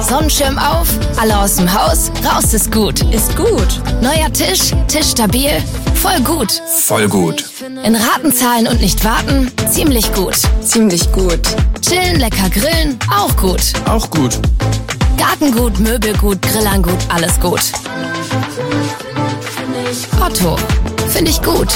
Sonnenschirm auf, alle aus dem Haus, raus ist gut. Ist gut. Neuer Tisch, Tisch stabil, voll gut. Voll gut. In Raten zahlen und nicht warten, ziemlich gut. Ziemlich gut. Chillen, lecker grillen, auch gut. Auch gut. Gartengut, Möbelgut, Grillerngut, alles gut. Otto, finde ich gut.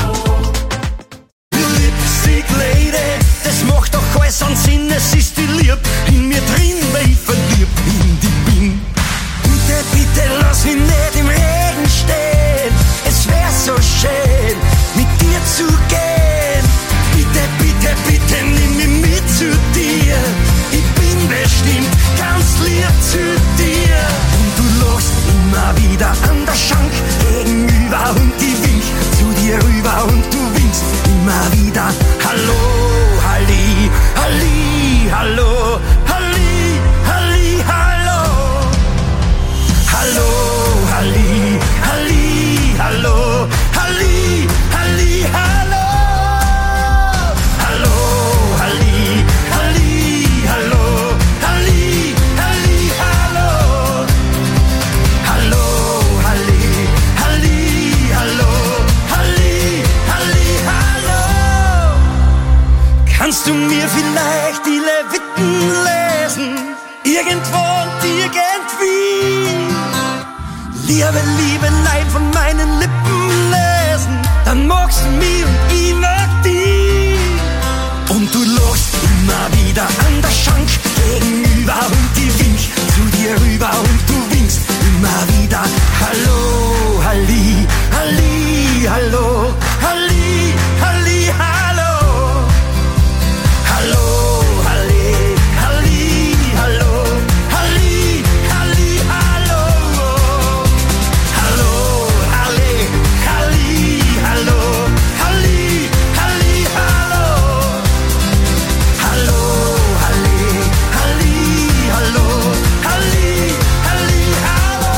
Lipstick Lady, das macht doch alles an Sinn, es ist die Liebe in mir drin, weil ich verliebt in die bin. Bitte, bitte lass mich nicht im Regen stehen, es wär so schön, mit dir zu gehen. Bitte, bitte, bitte nimm mich mit zu dir, ich bin bestimmt ganz lieb zu dir. Und du lachst immer wieder an der Schank gegenüber und ich wink zu dir rüber und du winkst immer wieder. Hallo, Halli, Halli, hallo, Halli, Halli, hallo. Hallo, Halli, Halli, hallo, Halli, Halli, hallo. Hallo, Halli, Halli, hallo, Halli, Halli, hallo. Hallo, Halli, Halli, hallo, Halli, Halli, hallo. Kannst du mir vielleicht die Leviten lesen? Irgendwo und irgendwie. Liebe, liebe Leid von meinen Lippen lesen. Dann magst du mich und ich mag dich. Und du lachst immer wieder an der Schank gegenüber und ich wink zu dir rüber und du winkst immer wieder. Hallo, Halli, Halli, hallo, Halli, Halli, hallo. Hallo, Halli, Halli, hallo, Halli, Halli, hallo. Hallo, Halli, Halli, hallo, Halli, Halli, hallo. Hallo, Halli, Halli, hallo, Halli, Halli, hallo.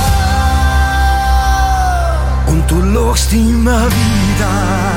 Und du lachst immer wieder.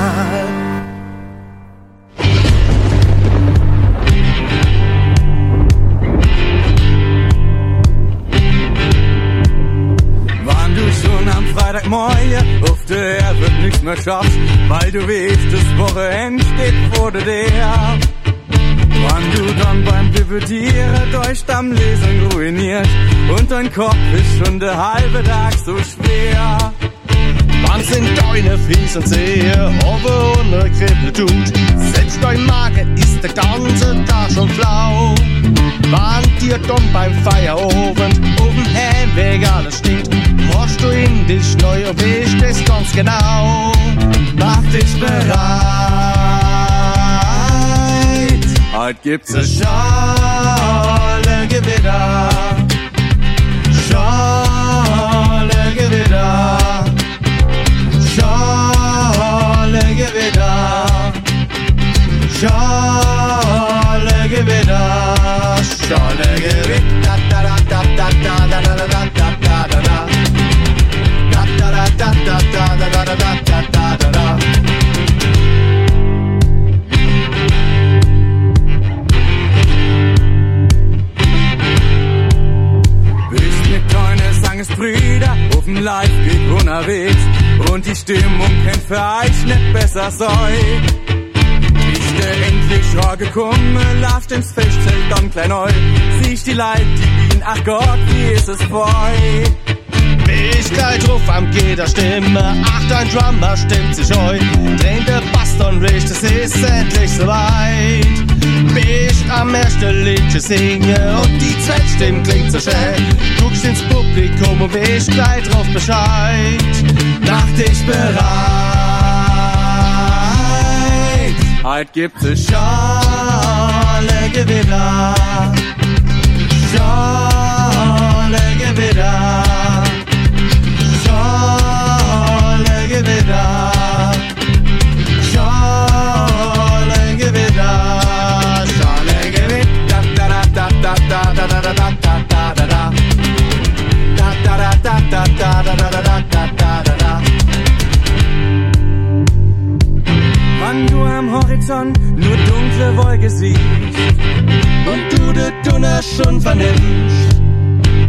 Wann du schon am Freitagmorgen auf der Erde nichts mehr schaffst, weil du weißt, das Wochenende steht vor dir. Wann du dann beim Debattieren durch am Lesen ruiniert und dein Kopf ist schon der halbe Tag so schwer. Wann sind deine Füße und Zehe aber ohne Kribbel tut? Selbst dein Magen ist der ganze Tag schon flau. Wann dir dann beim Feierabend auf dem Heimweg alles stinkt, machst du in dich neu und weißt es ganz genau. Mach dich bereit, Heute gibt's eine Schale Gewitter. Schale Gewitter. Schale Gewitter. Schale Gewitter. Schale Gewitter. Da da da da da da da da da da da da. Da da da da da da da da da da da da. Brüder auf dem Live-Gig unterwegs und die Stimmung kennt für euch nicht besser sei. Bist du endlich schon gekommen, laufst ins Festzelt dann klein neu, siehst die Leute, die bieten, ach Gott, wie ist es voll. Bist gleich drauf am Gitter Stimme, ach dein Drummer stimmt sich heu, drehen der Bass dann recht, es ist endlich soweit. Bist am ersten Liedchen singen und die Zweitstimme klingt so schön, guckst ins Publikum und bist gleich drauf Bescheid. Mach dich bereit, heute gibt's eine Schale Gewitter. Schale Gewitter. Schale Gewitter. Schale Gewitter. Schale Gewitter. Da da da da da da da da da da da da. Da da da da da da da da da da da da. Wann du am Horizont nur dunkle Wolke siehst und du de Donner schon vernimmst,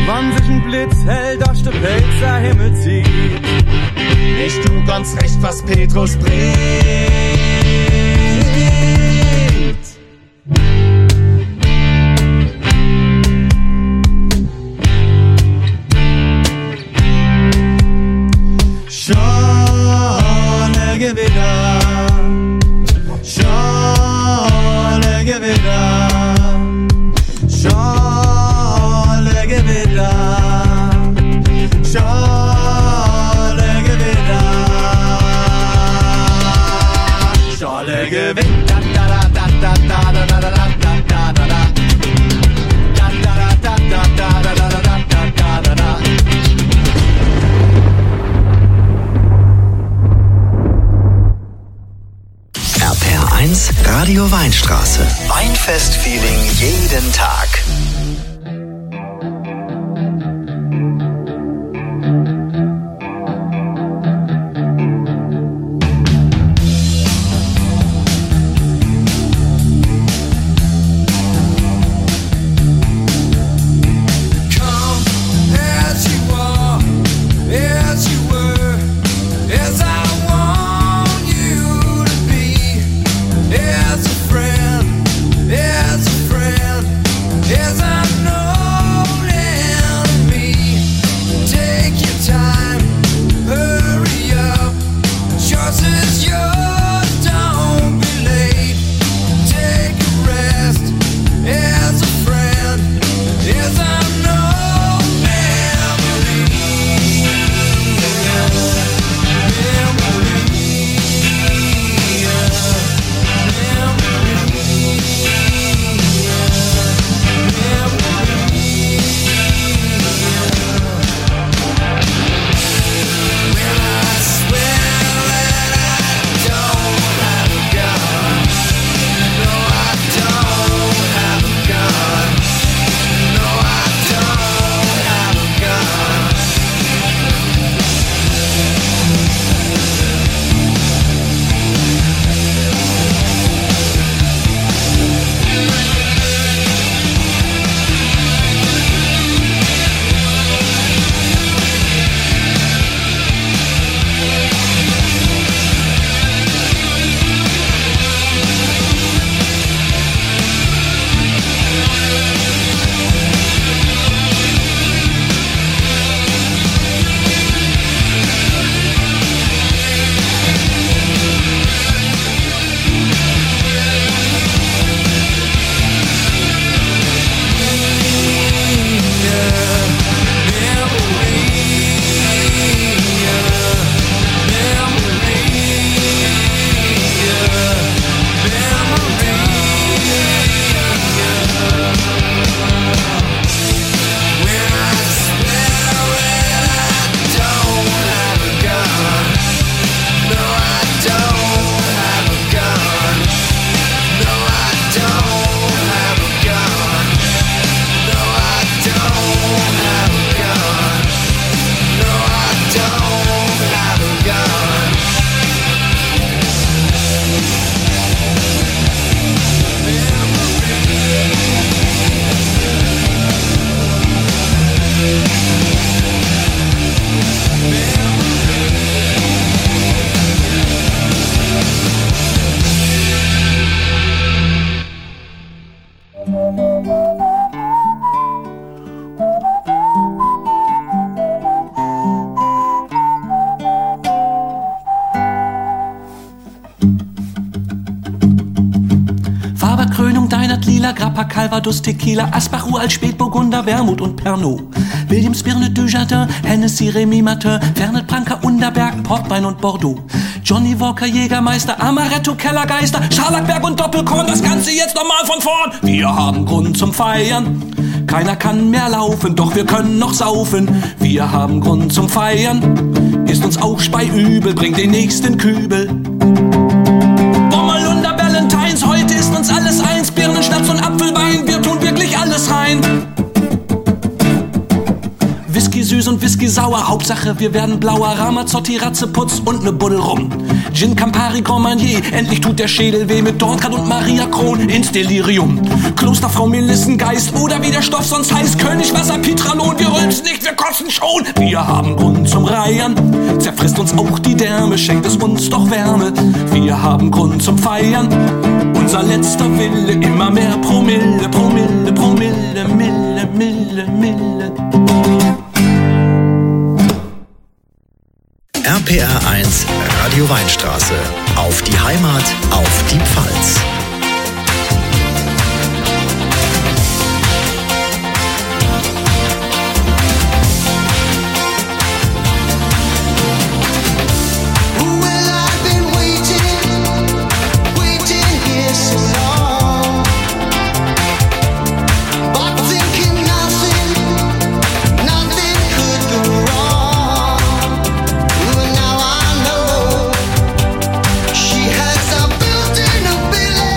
Wann sich ein Blitz hält, durch der Pelzer Himmel zieht. Nicht du ganz recht, was Petrus bringt. Schale Gewitter, Schale Gewitter, Schale Gewitter, Schale Gewitter, Schale Gewitter, da da da da da da da da da da da da. RPR1 Radio Weinstraße. Weinfest-Feeling jeden Tag. Grappa, Calvados, Tequila, Asbach, Uralt, Spätburgunder, Wermut und Pernod. Williams, Birne, Dujardin, Hennessy, Remy Martin, Fernet, Branca, Underberg, Portwein und Bordeaux. Johnny Walker, Jägermeister, Amaretto, Kellergeister, Scharlachberg und Doppelkorn, das Ganze jetzt nochmal von vorn. Wir haben Grund zum Feiern. Keiner kann mehr laufen, doch wir können noch saufen. Wir haben Grund zum Feiern. Ist uns auch speiübel, bringt den nächsten Kübel. Bommerlunder, Valentines, heute ist uns alles eins. Birnen, Schnaps und Apfelwein, wir tun wirklich alles rein. Whisky süß und Whisky sauer, Hauptsache wir werden blauer. Ramazzotti, Ratzeputz und ne Buddel rum. Gin Campari, Grand Marnier, endlich tut der Schädel weh. Mit Dornkart und Maria Kron ins Delirium. Klosterfrau Melissengeist oder wie der Stoff sonst heißt. Königwasser, Pitralon, wir rülpsen nicht, wir kotzen schon. Wir haben Grund zum Reiern, zerfrisst uns auch die Därme, schenkt es uns doch Wärme. Wir haben Grund zum Feiern, unser letzter Wille, immer mehr Promille, Promille, Promille, Mille, Mille, Mille. RPR 1 Radio Weinstraße. Auf die Heimat, auf die Pfalz. She has a built-in ability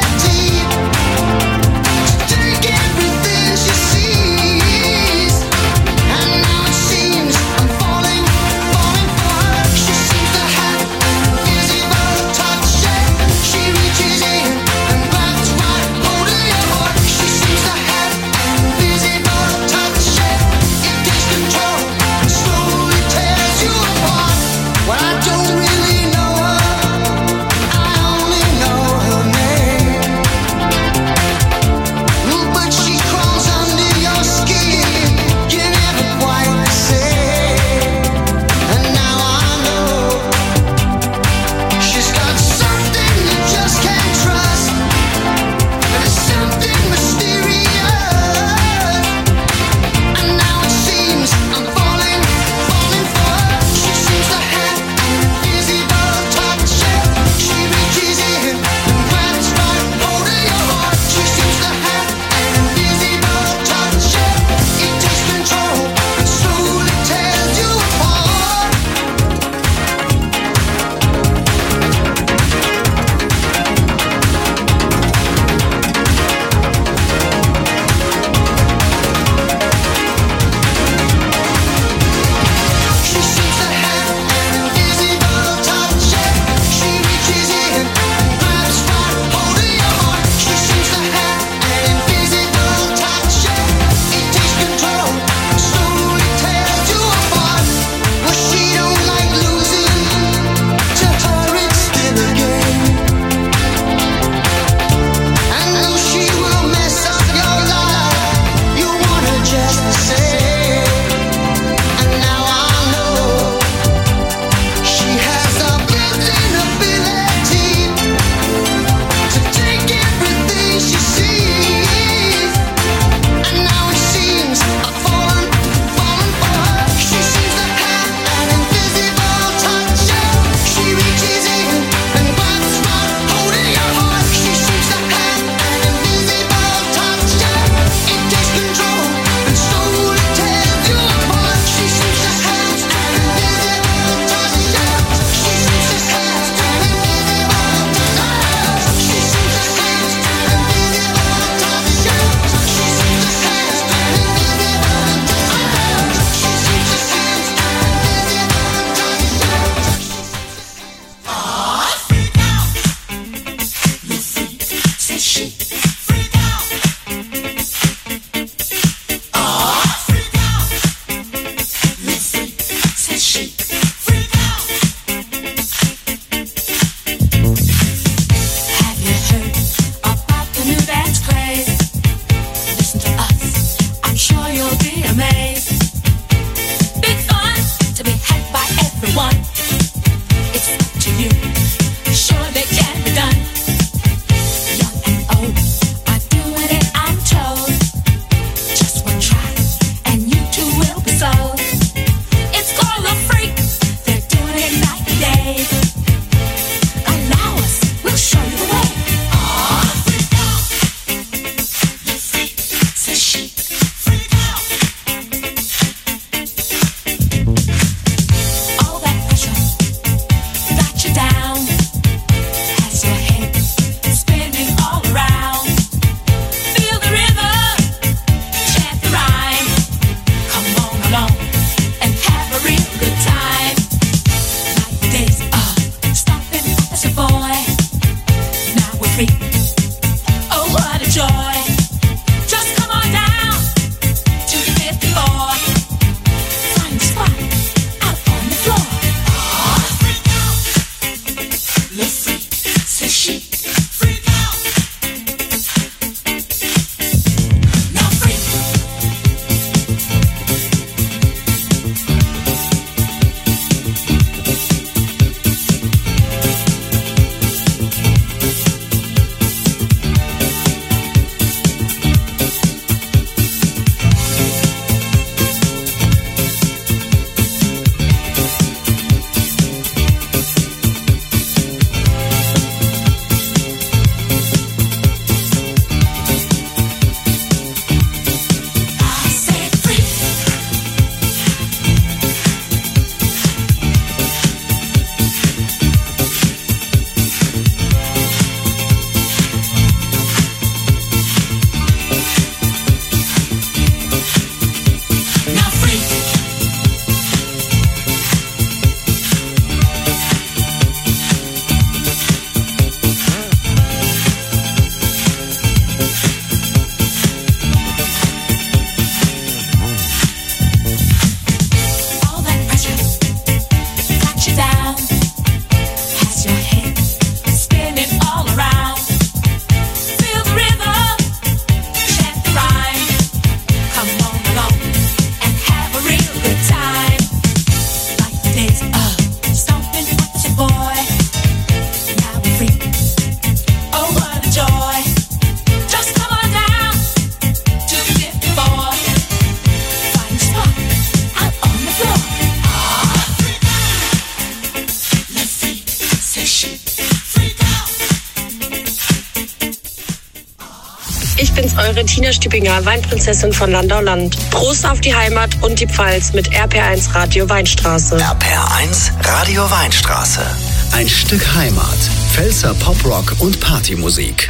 eure Tina Stübinger, Weinprinzessin von Landau-Land. Prost auf die Heimat und die Pfalz mit RPR1 Radio Weinstraße. RPR1 Radio Weinstraße. Ein Stück Heimat. Pfälzer Poprock und Partymusik.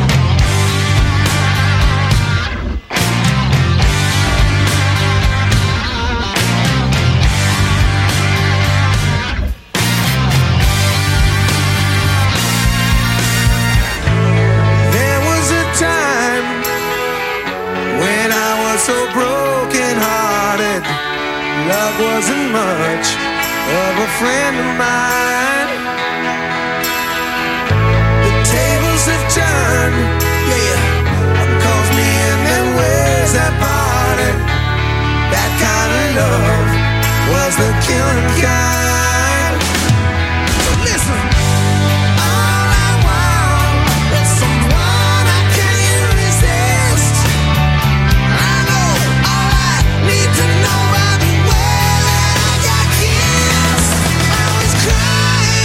Love wasn't much of a friend of mine. The tables have turned, yeah. One calls me in and where's that party? That kind of love was the killing kind. So listen, all I want is someone I can't resist. I know all I need to know. Crying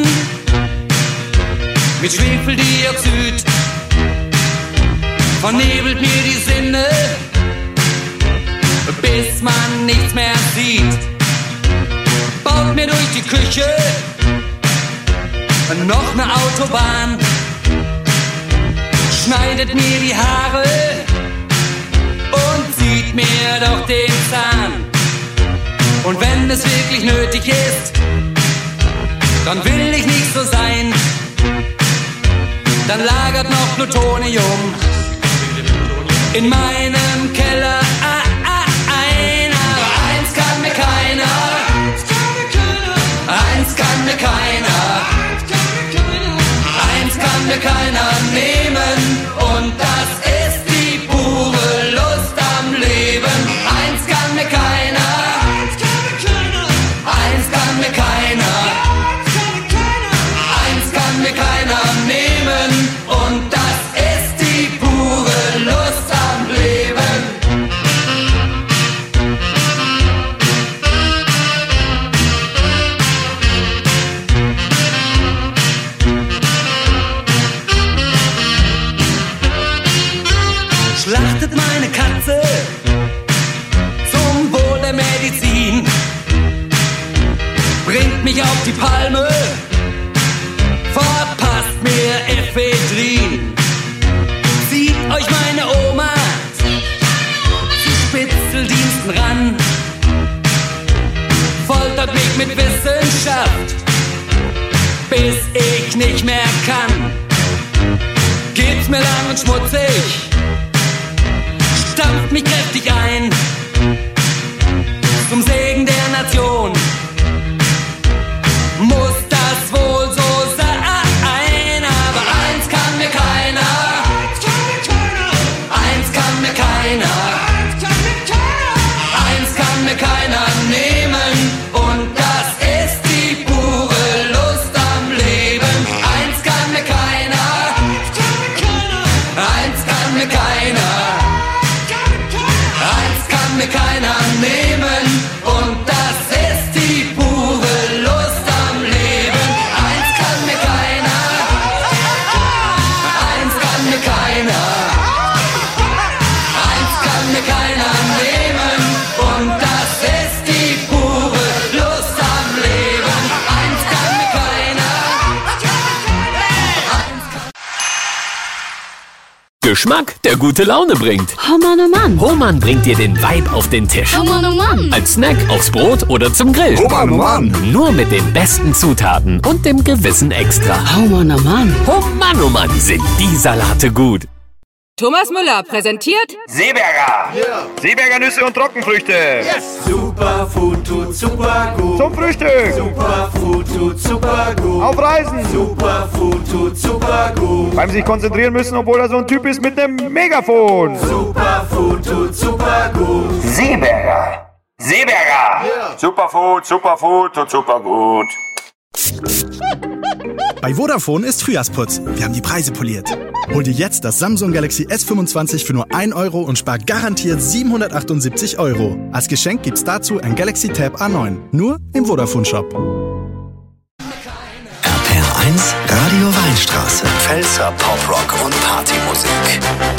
mit Schwefeldioxid, vernebelt mir die Sinne, bis man nichts mehr sieht. Baut mir durch die Küche noch eine Autobahn, schneidet mir die Haare und zieht mir doch den Zahn. Und wenn es wirklich nötig ist, dann will ich nicht so sein. Dann lagert noch Plutonium in meinem Keller ein. Aber eins kann mir keiner, eins kann mir keiner, eins kann mir keiner nehmen. Und das ist die pure Lust am Leben. Eins kann mir keiner, eins kann mir keiner, eins kann mir keiner nehmen. Und das ist die pure Lust am Leben. Schlachtet meine Katze zum Wohl der Medizin, bringt mich auf die Palme, verpasst mir Ephedrin. Zieht euch meine Oma zu Spitzeldiensten ran, foltert mich mit Wissenschaft, bis ich nicht mehr kann. Gibt's mir lang und schmutzig, stampft mich kräftig ein, zum Segen der Nation. Muss das wohl so sein, aber eins kann mir keiner, eins kann mir keiner, eins kann mir keiner nehmen. Und das ist die pure Lust am Leben. Eins kann mir keiner, eins kann mir keiner, eins kann mir keiner nehmen. Und das ist die pure Lust am Leben. Eins kann mir keiner, eins kann mir keiner, eins kann mir keiner nehmen. Und das ist die pure Lust am Leben. Eins kann mir keiner, eins kann Geschmack, der gute Laune bringt. Oh Mann, oh Mann. Hohmann bringt dir den Vibe auf den Tisch. Oh Mann, oh Mann. Als Snack, aufs Brot oder zum Grill. Oh Mann, oh Mann. Nur mit den besten Zutaten und dem gewissen Extra. Oh Mann, oh Mann. Oh Mann, sind die Salate gut. Thomas Müller präsentiert Seeberger. Yeah. Seeberger Nüsse und Trockenfrüchte. Yes. Superfood tut super gut. Zum Frühstück. Superfood tut super gut. Auf Reisen. Superfood tut super gut. Beim sich konzentrieren müssen, obwohl er so ein Typ ist mit einem Megafon. Superfood tut super gut. Seeberger. Seeberger. Yeah. Superfood tut super gut. Bei Vodafone ist Frühjahrsputz. Wir haben die Preise poliert. Hol dir jetzt das Samsung Galaxy S25 für nur 1 Euro und spar garantiert 778 Euro. Als Geschenk gibt's dazu ein Galaxy Tab A9. Nur im Vodafone-Shop. RPR1, Radio Weinstraße. Pfälzer Poprock und Partymusik.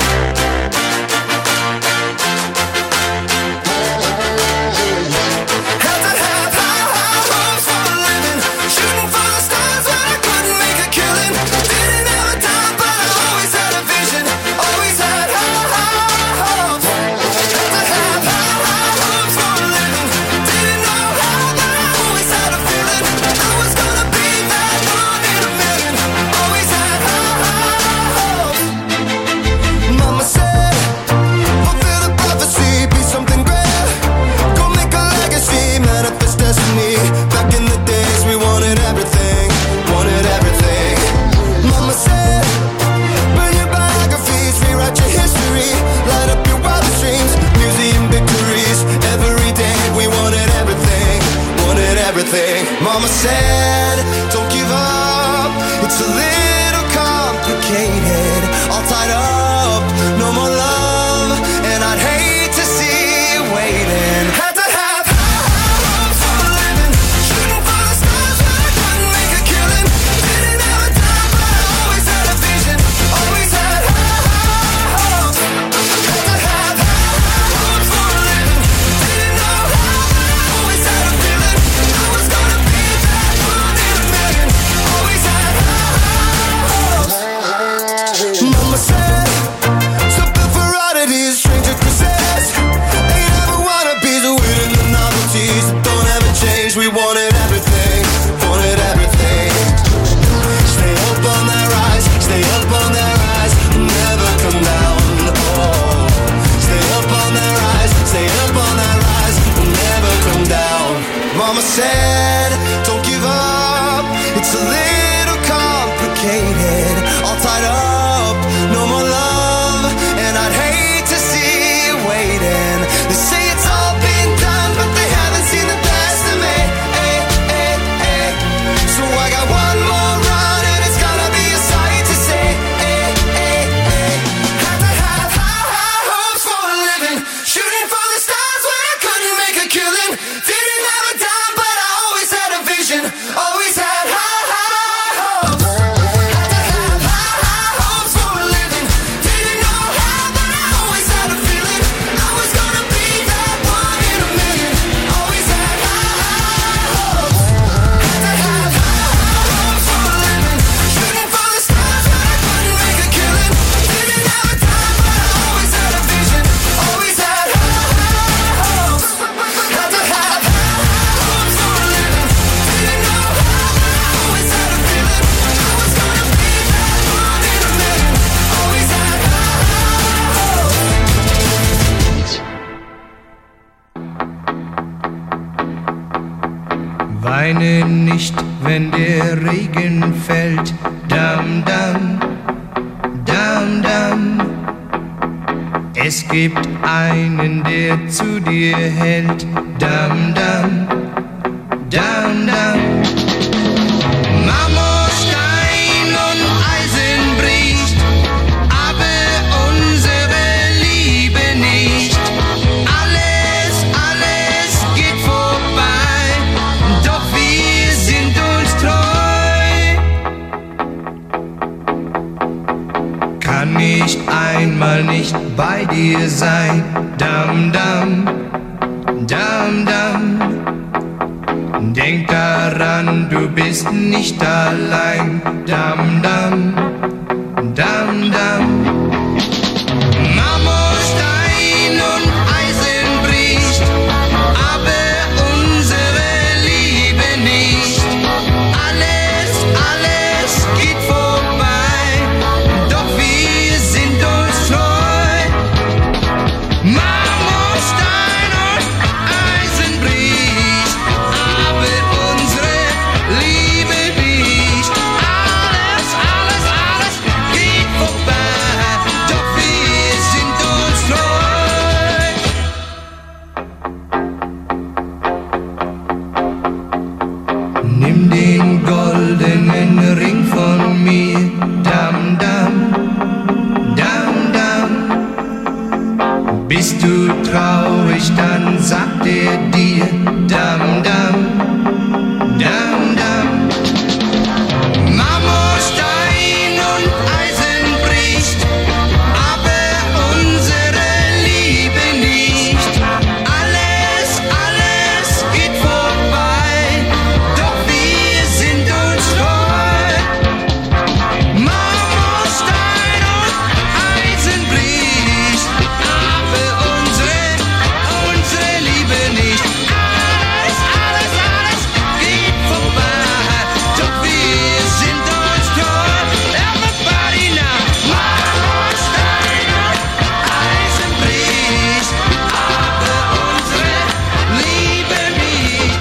Mama said, don't give up, it's a little complicated, all tied up, no more love, and I'd hate to see you waiting. Had to have high hopes for a living, shooting for the stars, but I couldn't make a killing. said, don't give up, it's a little complicated, all tied up, no more love, and I'd hate to see you waiting. They say it's all been done, but they haven't seen the best of me. So I got one more run, and it's gonna be a sight to see. Had to have high hopes for a living, shooting for the stars when I couldn't make a killing. Didn't have a dime, but I always had a vision, always had high hopes. Had to have high hopes for a living, didn't know how, but I always had a feeling I was gonna be that one in a million. Always had high hopes. Had to have high hopes for a living, shooting for the stars when I couldn't make a killing. Didn't have a dime, but I always had a vision, always had high hopes. Had to have high hopes for a living, didn't know how, but I always had a feeling I was gonna be that one in a million. Always had Weine nicht, wenn der Regen fällt. Dam, dam, dam, dam. Es gibt einen, der zu dir hält. Dam, dam, dam, dam. Marmorstein und Eisen bricht, aber unsere Liebe nicht. Alles geht vorbei, doch wir sind uns treu. Kann ich einmal nicht bei dir sein? Dam, dam, dam, dam. Denk daran, du bist nicht allein. Dam, dam, dam, dam. Marmorstein und Eisen bricht, aber unsere Liebe nicht. Alles geht vorbei, doch wir sind uns treu. Marmorstein und Eisen bricht, aber unsere Liebe nicht. Alles geht vorbei, doch wir sind uns treu. Nimm den goldenen Ring von mir, dam, dam, dam, dam. Bist du traurig, dann sagt er dir, dam, dam, dam, dam. Marmorstein und Eisen bricht, aber unsere Liebe nicht. Alles geht vorbei, doch wir sind uns treu. Marmorstein und Eisen bricht, aber unsere Liebe nicht. Alles geht vorbei, doch wir sind uns treu. Everybody now. Marmorstein und Eisen bricht, aber unsere Liebe nicht.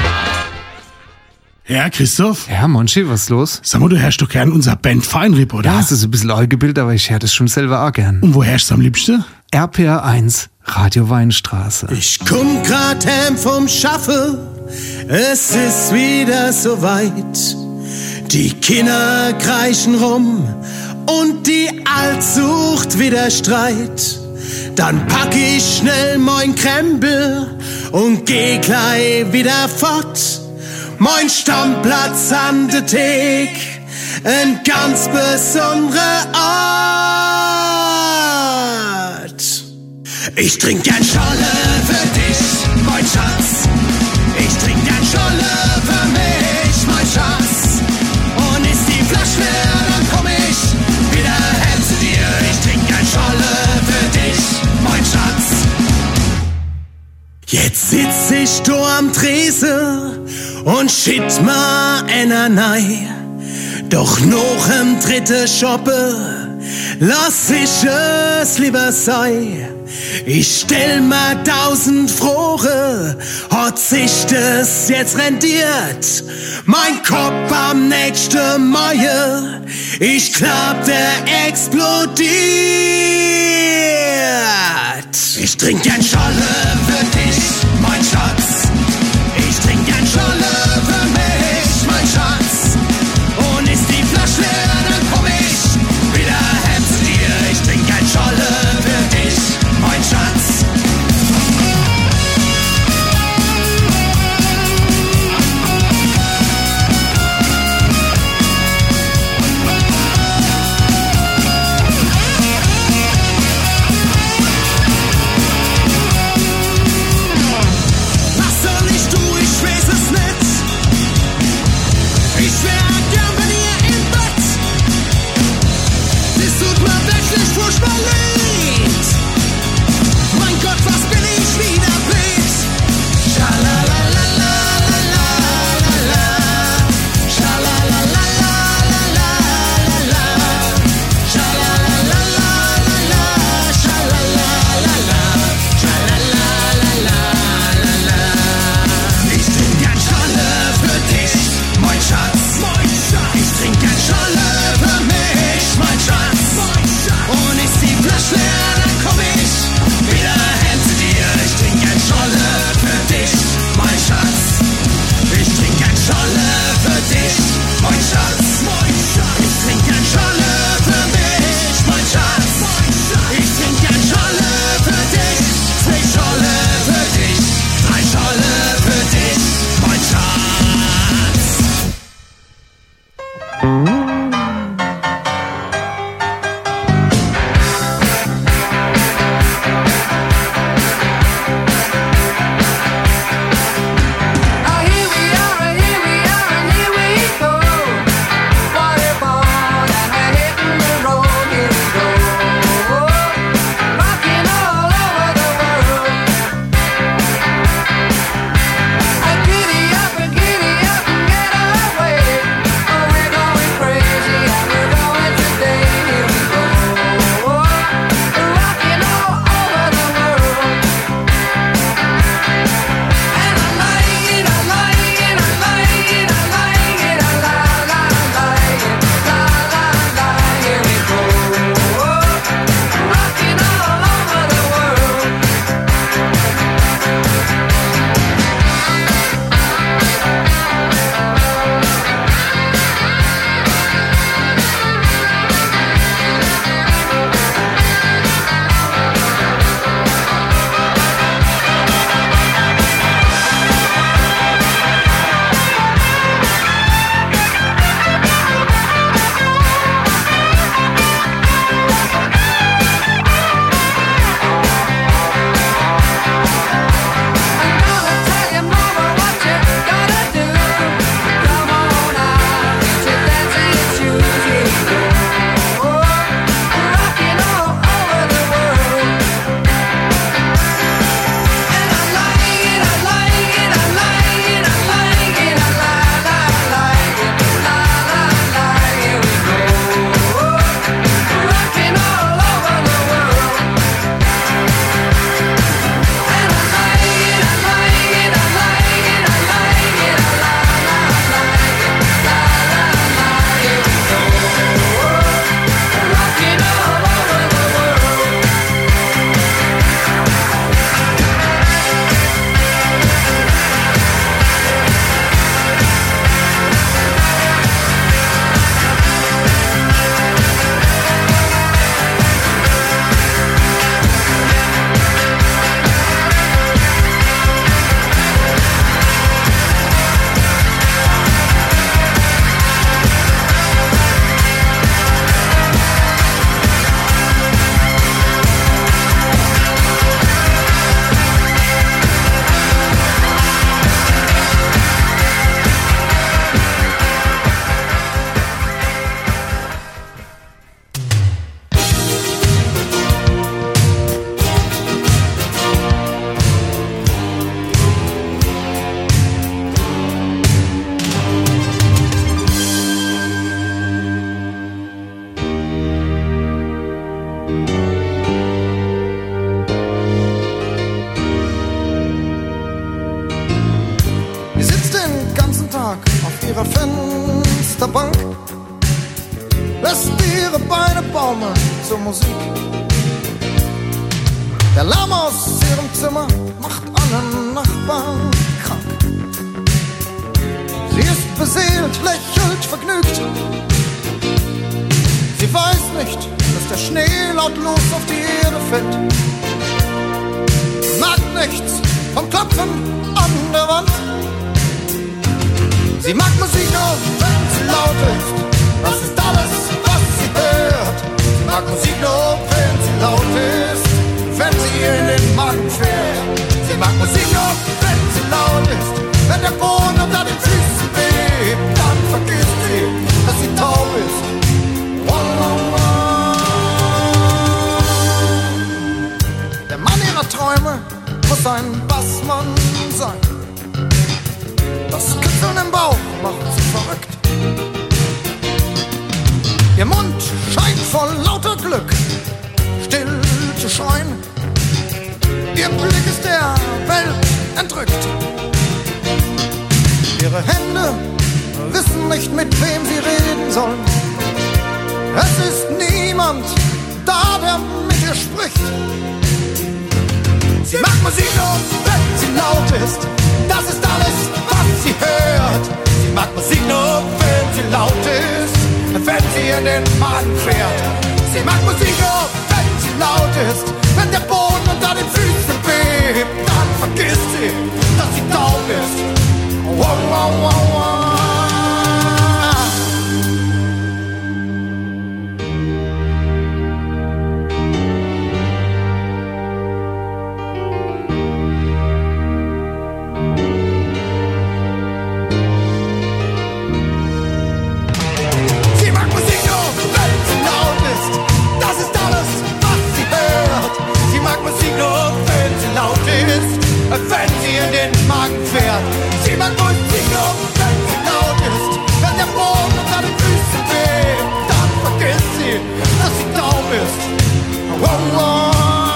Ja, Christoph? Ja, Monchi, was ist los? Sag mal, du hörst doch gern unser Band Feinripp, oder? Ja, es ist ein bisschen Eugebild, aber ich höre das schon selber auch gern. Und wo hörst du am liebsten? RPR 1, Radio Weinstraße. Ich komm grad heim vom Schaffe, es ist wieder soweit. Die Kinder kreischen rum und die Alt sucht wieder Streit. Dann pack ich schnell mein Krempel und geh gleich wieder fort. Mein Stammplatz an der Thek, ein ganz besonderer Ort. Ich trink gern Scholle für dich, mein Schatz. Ich trink gern Scholle für mich, mein Schatz. Und ist die Flasche leer, dann komm ich wieder heim zu dir. Ich trink gern Scholle für dich, mein Schatz. Jetzt sitz ich da am Tresen und shit ma einer nei. Doch noch im dritten Shoppe lass ich es lieber sein. Ich stell mir 1000 Fragen, hat sich das jetzt rendiert? Mein Kopf am nächsten Mai, ich glaub, der explodiert. Ich trink gern Scholle für dich, mein Schatz. Ich trink gern Scholle für mich, mein Schatz. Und ist die Flasche leer, dann komm ich wieder heim zu dir. Ich trink gern Scholle für dich, mein Schatz. ihrer Fensterbank, lässt ihre Beine baumeln zur Musik. Der Lärm aus ihrem Zimmer macht alle Nachbarn krank. Sie ist beseelt, lächelt vergnügt. Sie weiß nicht, dass der Schnee lautlos auf die Erde fällt. Mag nichts vom Klopfen an der Wand. Sie mag Musik nur, wenn sie laut ist. Das ist alles, was sie hört. Sie mag Musik nur, wenn sie laut ist, wenn sie in den Magen fährt. Sie mag Musik nur, wenn sie laut ist. Wenn der Boden unter den Füßen bebt, dann vergisst sie, dass sie taub ist. Der Mann ihrer Träume muss ein Bassmann sein. Das Kitzeln im Bauch macht sie verrückt. Ihr Mund scheint vor lauter Glück still zu schreien. Ihr Blick ist der Welt entrückt. Ihre Hände wissen nicht, mit wem sie reden sollen. Es ist niemand da, der mit ihr spricht. Sie mag Musik nur, wenn sie laut ist. Das ist alles, was sie hört. Sie mag Musik nur, wenn sie laut ist, wenn sie in den Magen fährt. Sie mag Musik nur, wenn sie laut ist. Wenn der Boden unter den Füßen bebt, dann vergisst sie, dass sie taub ist. Wow, wow, wow, wow. Wenn sie in den Magen fährt. Sie mag Musik nur, wenn sie laut ist. Wenn der Boden unter den Füßen bebt, dann vergisst sie, dass sie taub ist. Oh, oh.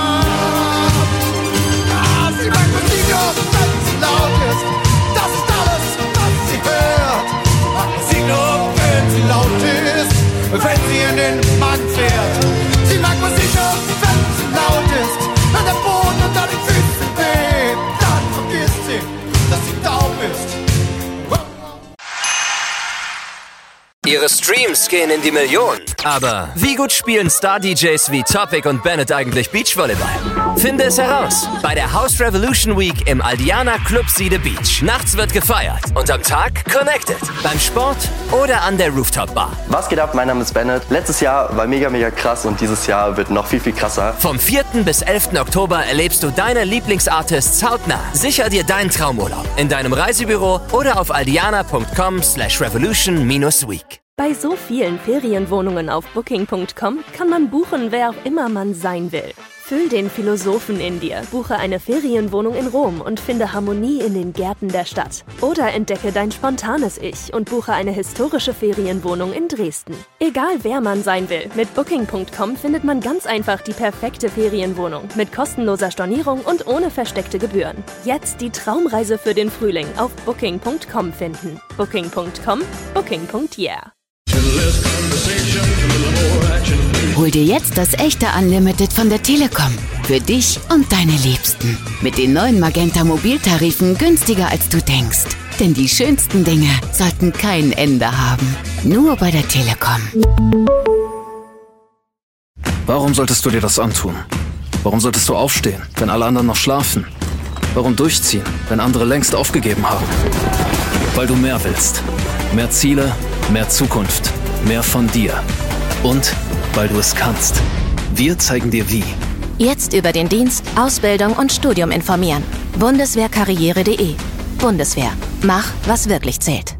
Ah, sie mag Musik nur, wenn sie laut ist. Das ist alles, was sie hört. Sie mag Musik nur, wenn sie laut ist, wenn sie in den Magen fährt. Sie mag Musik nur, wenn sie laut ist. Wenn der Boden unter den Füßen bebt, dann vergisst sie, dass sie taub ist. Ihre Streams gehen in die Millionen. Aber wie gut spielen Star-DJs wie Topic und Bennett eigentlich Beachvolleyball? Finde es heraus bei der House Revolution Week im Aldiana Club Siede Beach. Nachts wird gefeiert und am Tag connected. Beim Sport oder an der Rooftop-Bar. Was geht ab? Mein Name ist Bennett. Letztes Jahr war mega krass und dieses Jahr wird noch viel krasser. Vom 4. bis 11. Oktober erlebst du deine Lieblingsartists hautnah. Sicher dir deinen Traumurlaub in deinem Reisebüro oder auf aldiana.com/revolution-week. Bei so vielen Ferienwohnungen auf Booking.com kann man buchen, wer auch immer man sein will. Füll den Philosophen in dir, buche eine Ferienwohnung in Rom und finde Harmonie in den Gärten der Stadt. Oder entdecke dein spontanes Ich und buche eine historische Ferienwohnung in Dresden. Egal wer man sein will, mit Booking.com findet man ganz einfach die perfekte Ferienwohnung mit kostenloser Stornierung und ohne versteckte Gebühren. Jetzt die Traumreise für den Frühling auf Booking.com finden. Booking.com, Booking.yeah. Hol dir jetzt das echte Unlimited von der Telekom. Für dich und deine Liebsten. Mit den neuen Magenta Mobiltarifen günstiger als du denkst. Denn die schönsten Dinge sollten kein Ende haben. Nur bei der Telekom. Warum solltest du dir das antun? Warum solltest du aufstehen, wenn alle anderen noch schlafen? Warum durchziehen, wenn andere längst aufgegeben haben? Weil du mehr willst. Mehr Ziele, mehr Zukunft, mehr von dir. Und weil du es kannst. Wir zeigen dir wie. Jetzt über den Dienst, Ausbildung und Studium informieren. Bundeswehrkarriere.de. Bundeswehr. Mach, was wirklich zählt.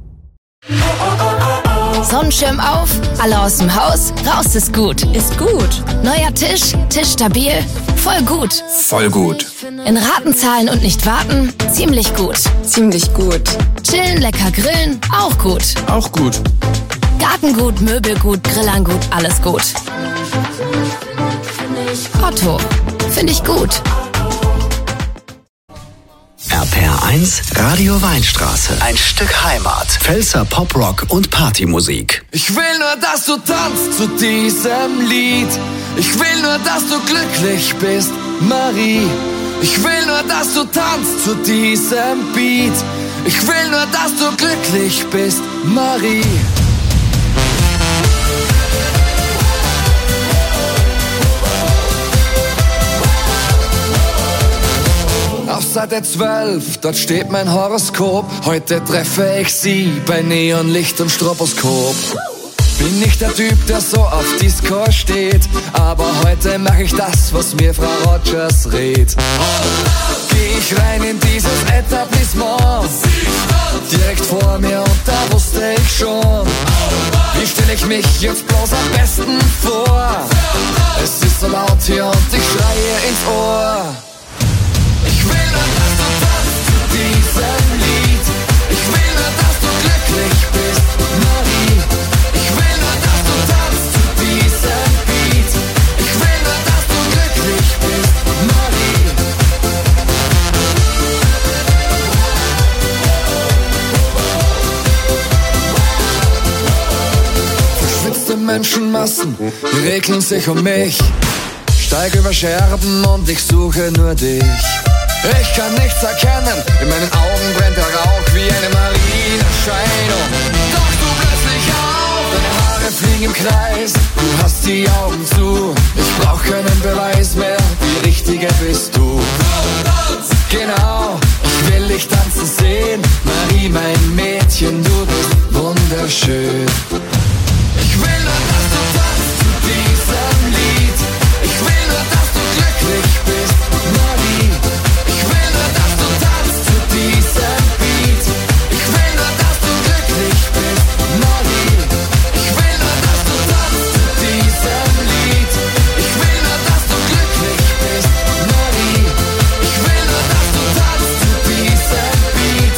Sonnenschirm auf, alle aus dem Haus, raus ist gut. Ist gut. Neuer Tisch, Tisch stabil, voll gut. Voll gut. In Raten zahlen und nicht warten, ziemlich gut. Ziemlich gut. Chillen, lecker grillen, auch gut. Auch gut. Gartengut, Möbelgut, Grillangut, alles gut. Otto, finde ich gut. RPR 1 Radio Weinstraße. Ein Stück Heimat. Pfälzer Poprock und Partymusik. Ich will nur, dass du tanzt zu diesem Lied. Ich will nur, dass du glücklich bist, Marie. Ich will nur, dass du tanzt zu diesem Beat. Ich will nur, dass du glücklich bist, Marie. Auf Seite 12, dort steht mein Horoskop. Heute treffe ich sie bei Neonlicht und Stroboskop. Bin nicht der Typ, der so auf Disco steht, aber heute mache ich das, was mir Frau Rogers rät. Geh ich rein in dieses Etablissement, direkt vor mir und da wusste ich schon, wie stell ich mich jetzt bloß am besten vor? Es ist so laut hier und ich schreie ins Ohr. Ich will nur, dass du tanzt zu diesem Lied. Ich will nur, dass du glücklich bist, Marie. Ich will nur, dass du tanzt zu diesem Beat. Ich will nur, dass du glücklich bist, Marie. Verschwitzte Menschenmassen, die regeln sich um mich. Steig über Scherben und ich suche nur dich. Ich kann nichts erkennen, in meinen Augen brennt der Rauch wie eine Marienerscheinung. Doch du plötzlich auf, deine Haare fliegen im Kreis, du hast die Augen zu, ich brauch keinen Beweis mehr, die Richtige bist du. Genau, ich will dich tanzen sehen, Marie, mein Mädchen, du bist wunderschön. Ich will nur, dass du tanzt zu diesem Lied, ich will nur, dass du glücklich bist, Marie. Ich will nur, dass du tanzt zu diesem Beat. Ich will nur, dass du glücklich bist, Marie. Ich will nur, dass du tanzt zu diesem Lied. Ich will nur, dass du glücklich bist, Marie. Ich will nur, dass du tanzt zu diesem Beat.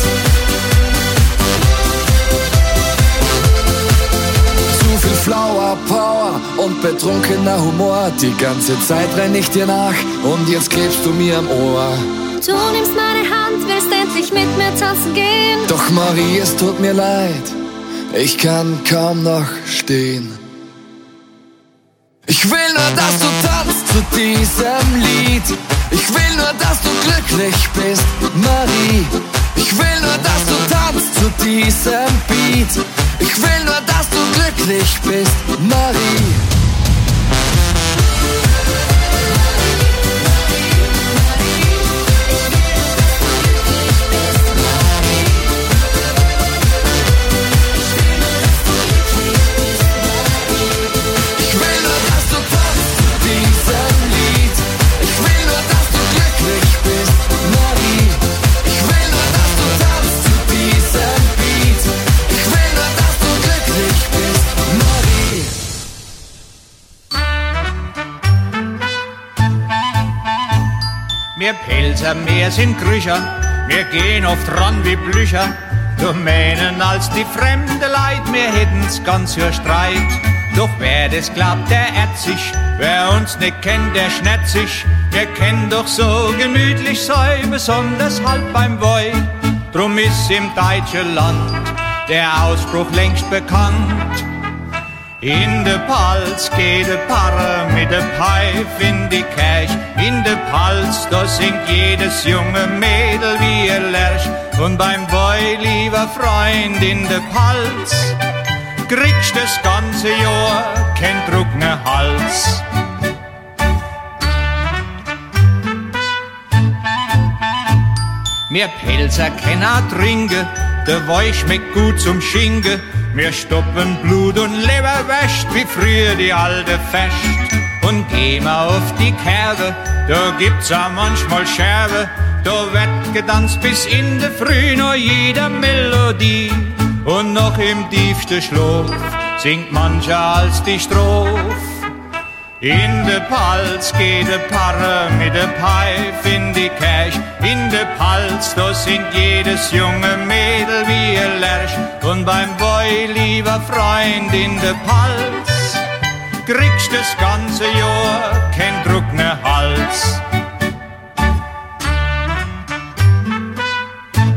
Zu viel Flower Power und betrunkener Humor. Die ganze Zeit renn ich dir nach und jetzt klebst du mir am Ohr. Du nimmst meine Hand, willst endlich mit mir tanzen gehen. Doch Marie, es tut mir leid, ich kann kaum noch stehen. Ich will nur, dass du tanzt zu diesem Lied. Ich will nur, dass du glücklich bist, Marie. Ich will nur, dass du tanzt zu diesem Beat. Ich will nur, dass du glücklich bist, Marie. Wir Pelzer, wir sind Grücher, wir gehen oft ran wie Blücher. Wir meinen als die fremde Leid, wir hätten's ganz für Streit. Doch wer das glaubt, der irrt sich, wer uns nicht kennt, der schnärt sich. Wir kennen doch so gemütlich sei, besonders halt beim Woi. Drum ist im deutschen Land der Ausspruch längst bekannt. In de Palz geht de Parre mit de Pfeif in die Kirch. In de Palz, da singt jedes junge Mädel wie ihr Lerch. Und beim Boy, lieber Freund, in de Palz kriegst das ganze Jahr kein trockner Hals. Wir Pelzer kennen auch trinken, der Wein schmeckt gut zum Schinken. Wir stoppen Blut und Leber wäscht, wie früher die alte Fest. Und gehen wir auf die Kerbe, da gibt's auch manchmal Scherbe. Da wird getanzt bis in der Früh, nur jeder Melodie. Und noch im tiefsten Schlaf singt mancher als die Strophe. In de Palz geht de Parre mit de Pfeif in die Kirch. In de Palz, da singt jedes junge Mädel wie ihr Lerch. Und beim Boy, lieber Freund, in de Palz kriegst das ganze Jahr kein trockner Hals.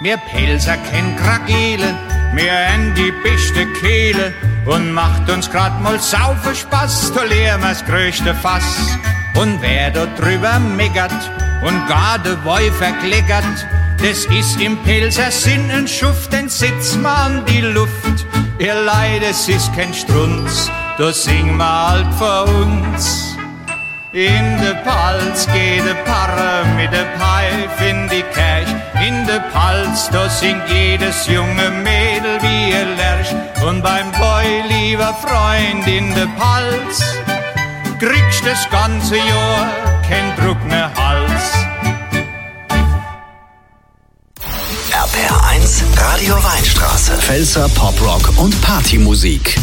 mir Pelzer kenn Kragele, mir en die beste Kehle und macht uns grad mal saufer Spaß, da leeren wir's größte Fass. Und wer da drüber meckert und gar de Woi verkleckert, das ist im Pelzer Sinn ein Schuft, den sitzt man an die Luft. Ihr Leid, es ist kein Strunz, da sing ma halt vor uns. In de Palz geht de Parre mit de Pfeif in die Kirch. In de Palz, da singt jedes junge Mädel wie ihr Lerch. Und beim Boy, lieber Freund, in de Palz kriegst das ganze Jahr kein Druck mehr Hals. RPR 1, Radio Weinstraße. Pfälzer Poprock und Partymusik.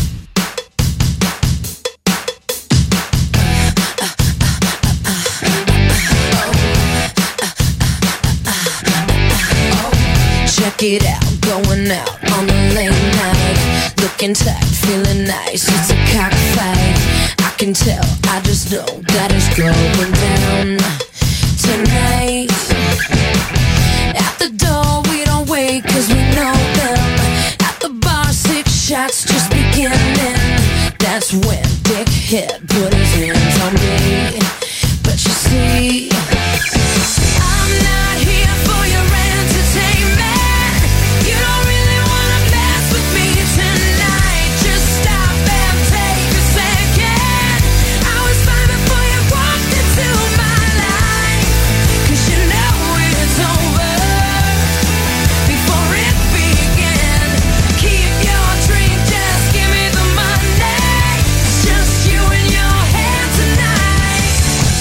Check it out, going out on a late night, looking tight, feeling nice, it's a cockfight. I can tell, I just know that it's going down tonight. At the door we don't wait cause we know them. At the bar 6 shots just beginning. That's when Dickhead put his hands on me. But you see, I'm not here for your entertainment. You don't really wanna mess with me tonight. Just stop and take a second. I was fine before you walked into my life. Cause you know it's over before it began. Keep your drink, just give me the money. It's just you and your hand tonight.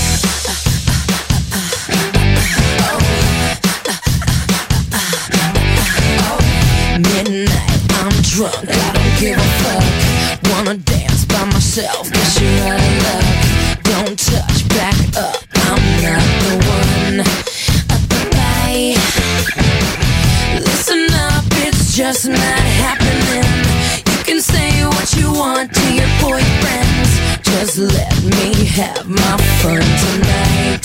Midnight, I'm drunk, I don't give a fuck. Wanna dance by myself, guess you're out of luck. Don't touch, back up, I'm not the one. Bye. Listen up, it's just not happening. You can say what you want to your boyfriends. Just let me have my fun tonight.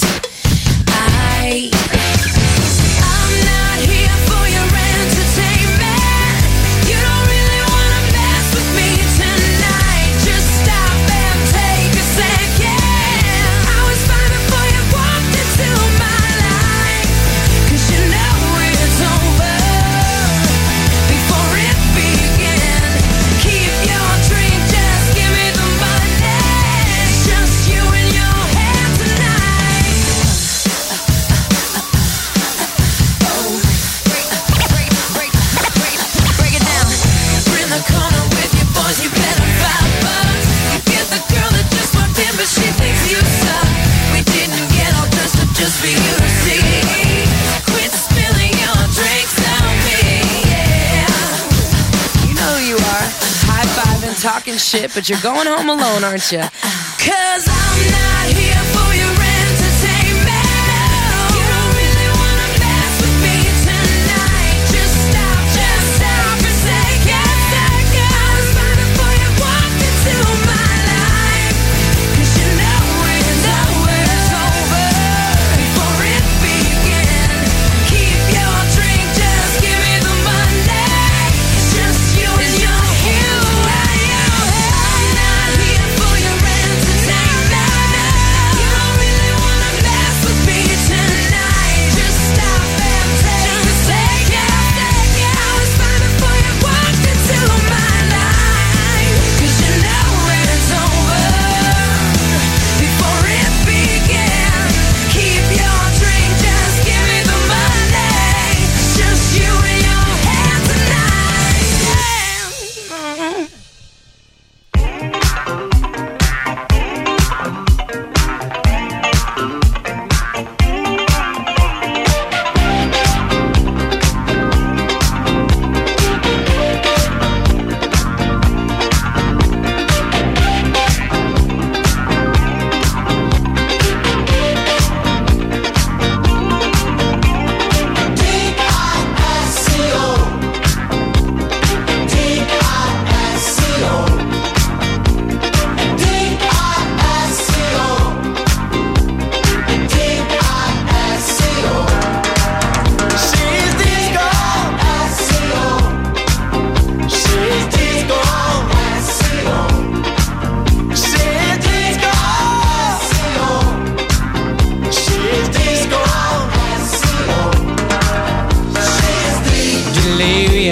I'm not here for your entertainment. You don't really wanna mess with me tonight. Just stop and take a second. I was fine before you walked into my life. Cause you know it's over before it began. Keep your drink, just give me the money. It's just you and your hand tonight. Break it down. We're in the corner with your boys, you better $5. You get the girl that just walked in, but she thinks you suck. We didn't get all dressed up just for you to see. Quit spilling your drinks on me, yeah. You know who you are, high-fiving, talking shit, but you're going home alone, aren't you? Cause I'm not here for your entertainment. You don't really wanna mess with me tonight. Just stop for a second. I was fine before you walked into my life. Cause you know it's over before it began. Keep your drink, just give me the money. It's just you and your hand. I'm not here for your entertainment.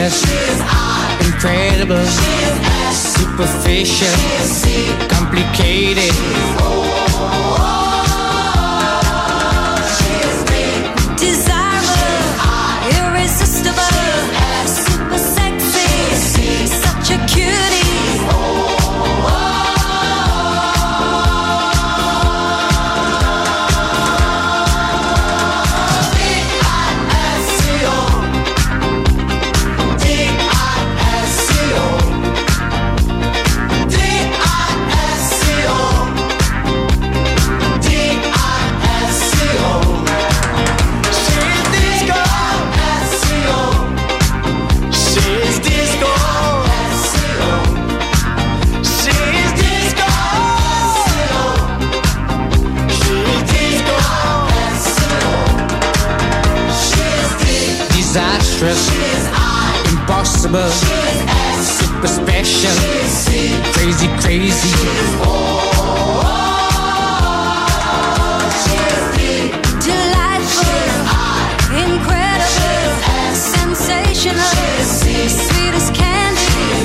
Delirious, incredible, superficial, complicated. Desirable, irresistible, super sexy, such a cutie. Disastrous, impossible, super special, crazy, crazy. Delightful, incredible, sensational, sweet as candy.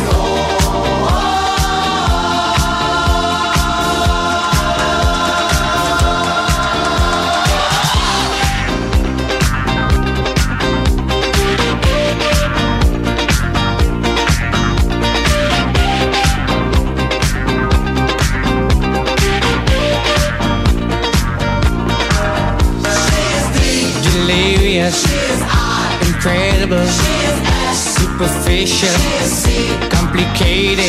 Incredible, superficial, complicated.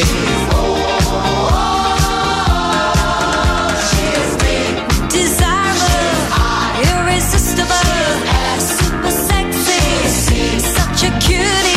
Desirable, irresistible, super sexy, such a cutie.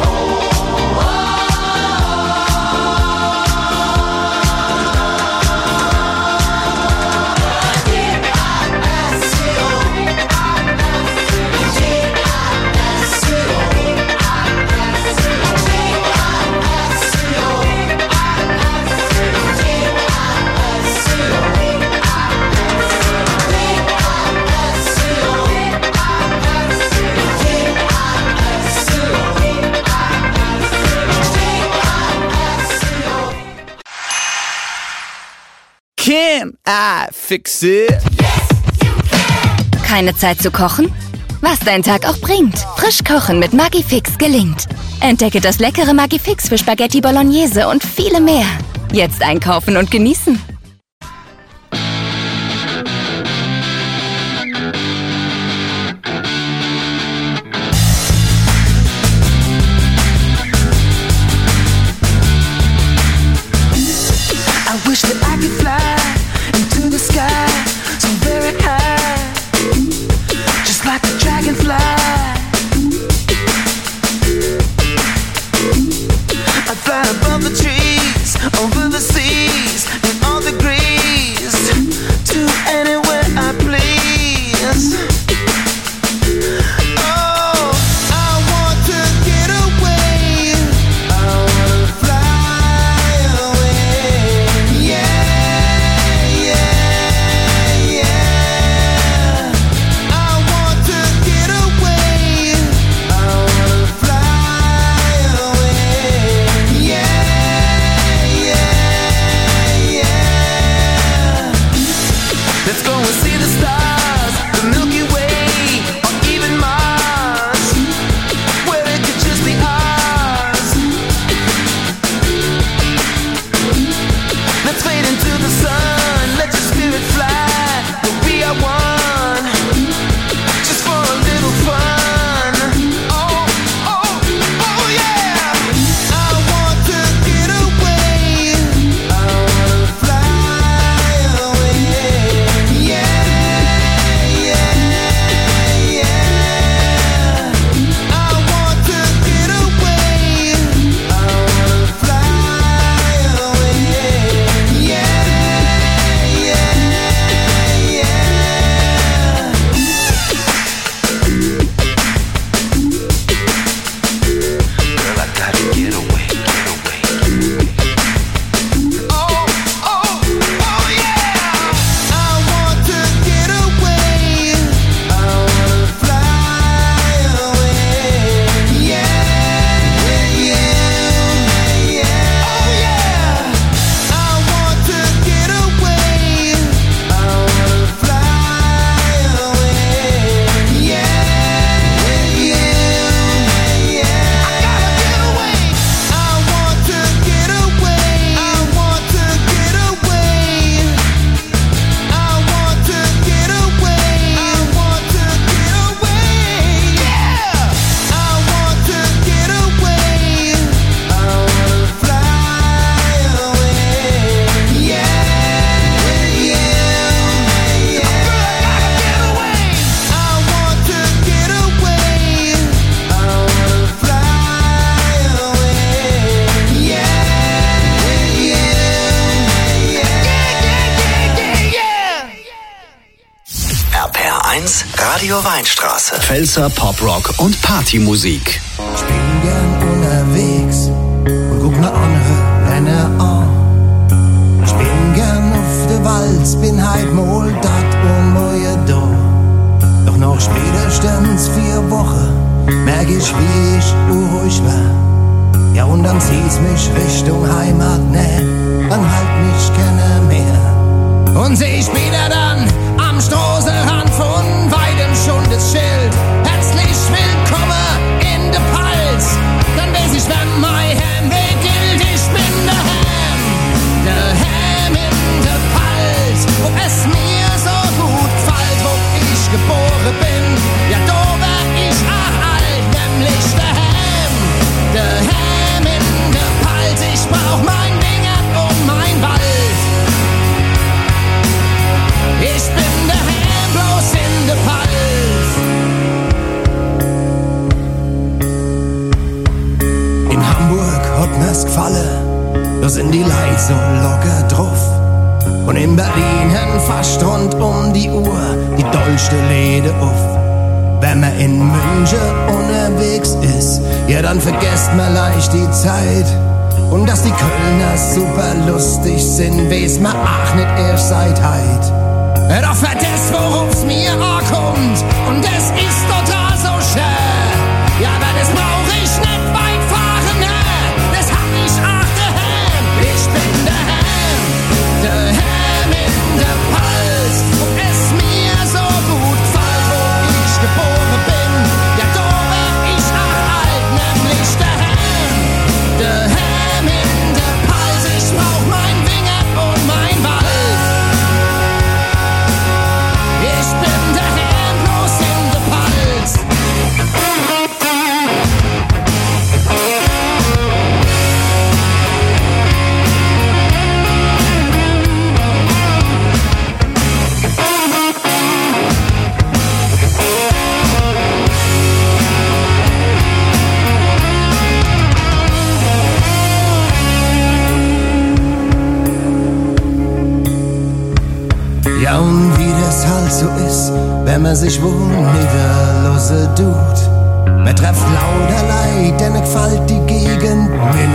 Can I fix it? Keine Zeit zu kochen? Was dein Tag auch bringt. Frisch kochen mit Magifix gelingt. Entdecke das leckere Magifix für Spaghetti Bolognese und viele mehr. Jetzt einkaufen und genießen. I wish that I could fly into the sky so very high, just like a dragonfly. I'd fly above the trees, over the seas, and all the Radio Weinstraße. Pfälzer Poprock und Partymusik. Ich bin gern unterwegs und guck ne andere Renner an. Ich bin gern auf der Walz, bin heit mal dat neue da. Doch noch spätestens 4 Wochen merk ich, wie ich unruhig war. Ja, und dann zieht's mich Richtung Heimat, ne, dann halt mich keiner mehr. Und seh ich wieder dann am Straßenrand von weitem schon das Schild. Herzlich willkommen in der Palz. Dann weiß ich, wenn mein Hem gilt, ich bin der Hem in der Palz. Wo es mir so gut gefällt, wo ich geboren bin. Ja, da wär ich auch alt, nämlich der Hem in der Palz. Ich brauch mein Dingern und mein Wald. Ich bin der Hem bloß in der Palz. In Hamburg hat mir's gefallen, da sind die Leute so locker drauf. Und in Berlin hen fast rund um die Uhr die dollste Läde auf. Wenn man in München unterwegs ist, ja dann vergesst man leicht die Zeit. Und dass die Kölner super lustig sind, weiß man auch nicht erst seit heit. Doch vergesst, woruf's mir ankommt, und es ist total so schön. Ja, aber das brauch ich nicht weit fahren, ne? Das hab ich auch daheim. Ich bin der Hem in der Palz. Und es mir so gut gefällt, wo ich geboren bin. Ja, da wär ich auch alt, nämlich der Hem in der Palz. Ich brauch mein Wingert und mein Wald. Ich bin der Hem bloß in der Palz. Ja, und wie das halt so ist, wenn man sich wo niederlassen tut. Man trefft lauter Leid, denen gefällt die Gegend.